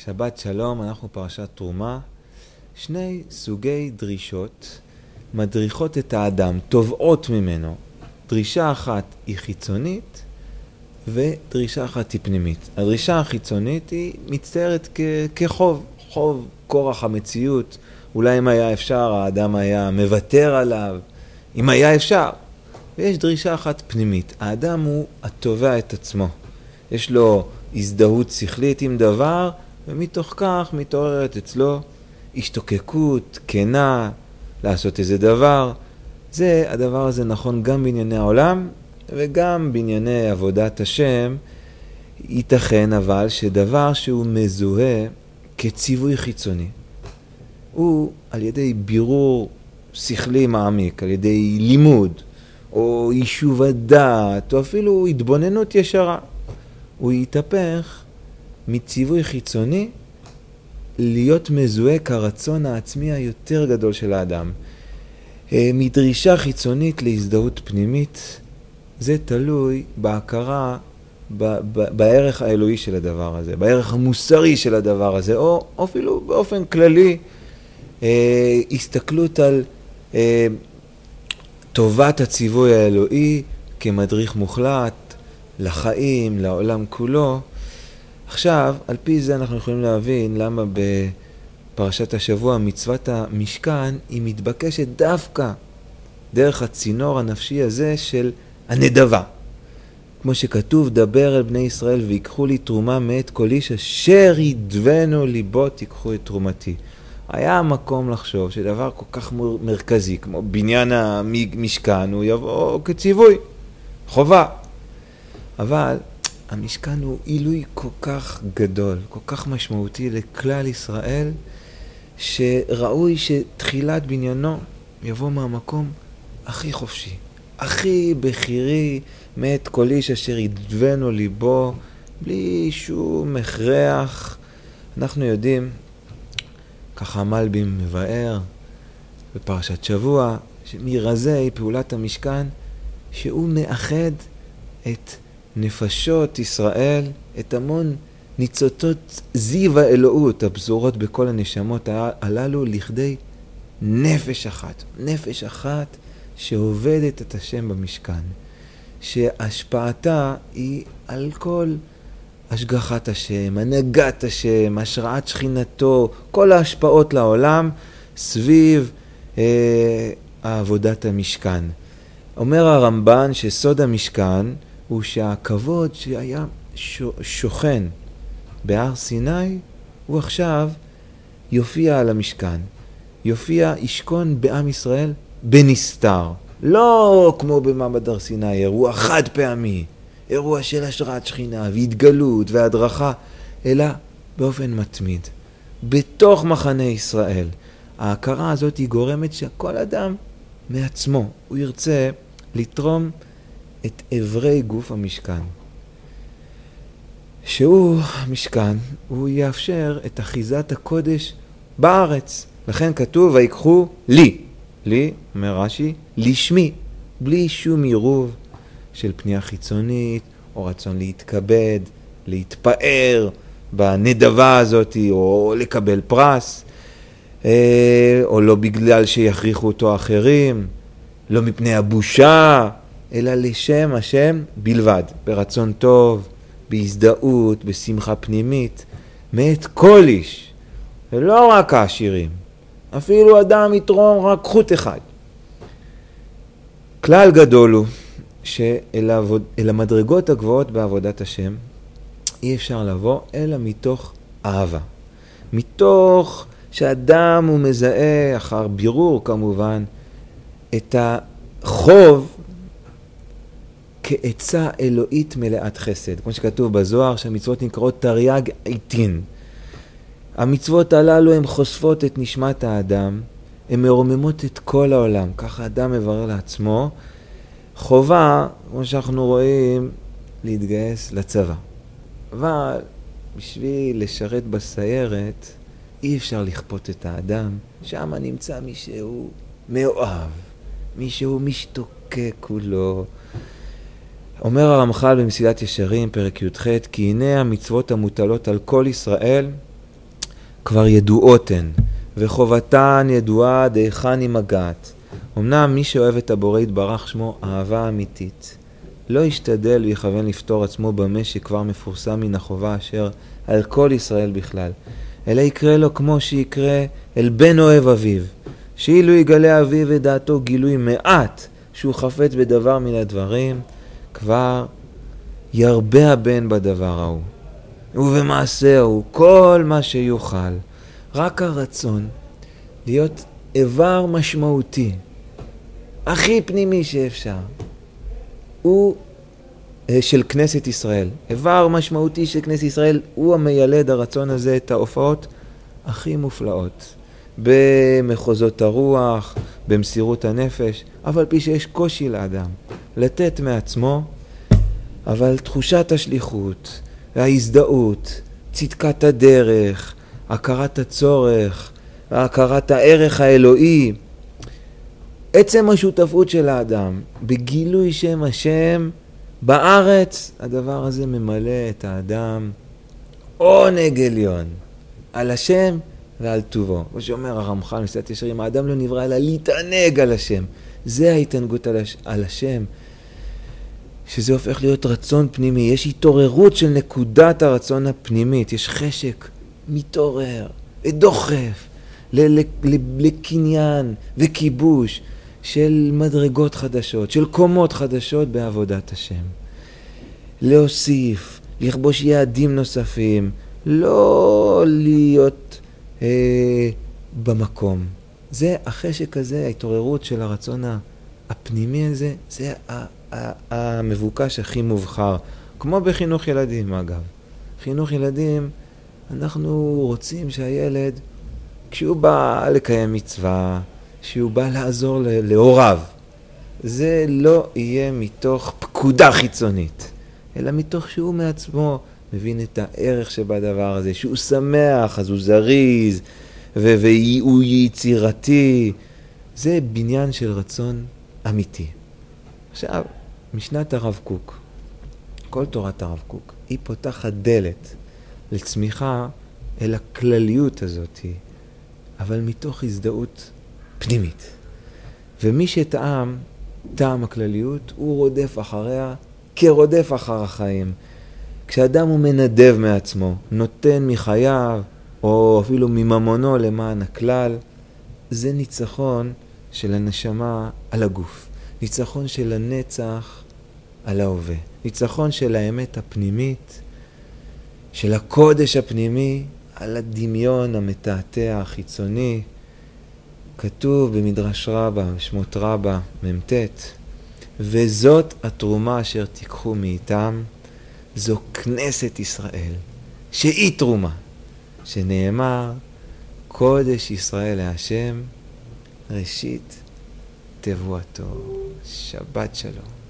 שבת שלום, אנחנו פרשת תרומה. שני סוגי דרישות מדריכות את האדם, תובעות ממנו. דרישה אחת היא חיצונית ודרישה אחת היא פנימית. הדרישה החיצונית היא מצטיירת כחוב, חוב כורח המציאות. אולי אם היה אפשר האדם היה מוותר עליו, אם היה אפשר. ויש דרישה אחת פנימית, האדם הוא התובע את עצמו. יש לו הזדהות שכלית עם דבר, ומתוך כך מתעוררת אצלו השתוקקות, כנה, לעשות איזה דבר. הדבר הזה נכון גם בענייני העולם, וגם בענייני עבודת השם. ייתכן אבל שדבר שהוא מזוהה כציווי חיצוני, הוא על ידי בירור שכלי מעמיק, על ידי לימוד, או יישוב הדעת, או אפילו התבוננות ישרה. הוא יתהפך מציווי חיצוני להיות מזוהה כרצון העצמי היותר גדול של האדם. מדרישה חיצונית להזדהות פנימית, זה תלוי בהכרה בערך האלוהי של הדבר הזה, בערך המוסרי של הדבר הזה, או אפילו באופן כללי, הסתכלות על טובת הציווי האלוהי כמדריך מוחלט לחיים, לעולם כולו. עכשיו, על פי זה אנחנו יכולים להבין למה בפרשת השבוע מצוות המשכן היא מתבקשת דווקא דרך הצינור הנפשי הזה של הנדבה. כמו שכתוב, דבר אל בני ישראל ויקחו לי תרומה מאת כל איש אשר ידבנו ליבו תיקחו את תרומתי. היה מקום לחשוב שדבר כל כך מרכזי כמו בניין המשכן הוא יבוא כציווי, חובה. אבל המשכן הוא עילוי כל כך גדול, כל כך משמעותי לכלל ישראל, שראוי שתחילת בניינו יבוא מהמקום הכי חופשי, הכי בחירי, מאת כל איש אשר ידבנו ליבו, בלי שום הכרח. אנחנו יודעים, ככה המלבים מבאר בפרשת שבוע, שמרזה היא פעולת המשכן, שהוא מאחד את נפשות ישראל, את המון ניצוצות זיו האלוהות הפזורות בכל הנשמות הללו לכדי נפש אחת. נפש אחת שעובדת את השם במשכן, שהשפעתה היא על כל השגחת השם, הנהגת השם, השראת שכינתו, כל ההשפעות לעולם סביב עבודת המשכן. אומר הרמב"ן שסוד המשכן הוא שהכבוד שהיה שוכן בהר סיני, הוא עכשיו יופיע על המשכן. יופיע, ישכון בעם ישראל בנסתר. לא כמו במעמד הר סיני, אירוע חד פעמי, אירוע של השראת שכינה והתגלות והדרכה, אלא באופן מתמיד. בתוך מחנה ישראל. ההכרה הזאת היא גורמת שכל אדם מעצמו, הוא ירצה לתרום את עברי גוף המשכן. שהוא המשכן, הוא יאפשר את אחיזת הקודש בארץ. לכן כתוב, ויקחו לי. לי, אומר רש"י, לשמי, בלי שום עירוב של פנייה חיצונית, או רצון להתכבד, להתפאר בנדבה הזאת, או לקבל פרס, או לא בגלל שיכריחו אותו אחרים, לא מפני הבושה, אלא לשם השם בלבד, ברצון טוב, בהזדהות, בשמחה פנימית, מאת כל איש, ולא רק העשירים, אפילו אדם יתרום רק חוט אחד. כלל גדול הוא שאל המדרגות הגבוהות בעבודת השם אי אפשר לבוא אלא מתוך אהבה. מתוך שאדם הוא מזהה אחר בירור כמובן את החוב כעצה אלוהית מלאת חסד. כמו שכתוב בזוהר שהמצוות נקראות תרי"ג עיטין. המצוות הללו הן חושפות את נשמת האדם, הן מרוממות את כל העולם. ככה האדם מברר לעצמו. חובה, כמו שאנחנו רואים, להתגייס לצבא. אבל בשביל לשרת בסיירת, אי אפשר לכפות את האדם. שם נמצא מישהו מאוהב, מישהו משתוקק כולו. אומר הרמח"ל במסילת ישרים, פרק י"ח, כי הנה המצוות המוטלות על כל ישראל, כבר ידועות הן, וחובתן ידועה דהיכן היא מגעת. אמנם מי שאוהב את הבורא יתברך שמו אהבה אמיתית, לא ישתדל ויכוון לפתור עצמו במה שכבר מפורסם מן החובה אשר על כל ישראל בכלל, אלא יקרה לו כמו שיקרה אל בן אוהב אביו, שאילו יגלה אביו את דעתו גילוי מעט שהוא חפץ בדבר מן הדברים, כבר ירבה הבן בדבר ההוא, ובמעשהו כל מה שיוכל. רק הרצון להיות איבר משמעותי, הכי פנימי שאפשר, הוא של כנסת ישראל. איבר משמעותי של כנסת ישראל, הוא המיילד הרצון הזה את ההופעות הכי מופלאות. במחוזות הרוח, במסירות הנפש, אבל פי שיש קושי לאדם לתת מעצמו, אבל תחושת השליחות, ההזדהות, צדקת הדרך, הכרת הצורך, הכרת הערך האלוהי, עצם השותפות של האדם בגילוי שם השם בארץ, הדבר הזה ממלא את האדם עונג עליון על השם ועל טובו. כמו שאומר הרמח"ל מסילת ישרים, האדם לא נברא אלא להתענג על השם. זה ההתענגות על השם, שזה הופך להיות רצון פנימי. יש התעוררות של נקודת הרצון הפנימית, יש חשק מתעורר ודוחף לקניין וכיבוש של מדרגות חדשות, של קומות חדשות בעבודת השם. להוסיף, לכבוש יעדים נוספים, לא להיות במקום. זה החשק הזה, ההתעוררות של הרצון הפנימי הזה, זה המבוקש הכי מובחר. כמו בחינוך ילדים אגב. חינוך ילדים, אנחנו רוצים שהילד, כשהוא בא לקיים מצווה, שהוא בא לעזור להוריו, זה לא יהיה מתוך פקודה חיצונית, אלא מתוך שהוא מעצמו מבין את הערך שבדבר הזה, שהוא שמח, אז הוא זריז, והוא יצירתי. זה בניין של רצון אמיתי. עכשיו, משנת הרב קוק, כל תורת הרב קוק, היא פותחת דלת לצמיחה אל הכלליות הזאת, אבל מתוך הזדהות פנימית. ומי שטעם, טעם הכלליות, הוא רודף אחריה כרודף אחר החיים. כשאדם הוא מנדב מעצמו, נותן מחייו, או אפילו מממונו למען הכלל, זה ניצחון של הנשמה על הגוף. ניצחון של הנצח על ההווה. ניצחון של האמת הפנימית, של הקודש הפנימי, על הדמיון המתעתע החיצוני. כתוב במדרש רבה, שמות רבה, מ"ט, וזאת התרומה אשר תיקחו מאיתם, זו כנסת ישראל, שהיא תרומה, שנאמר, קודש ישראל להשם, ראשית תבואתו. שבת שלום.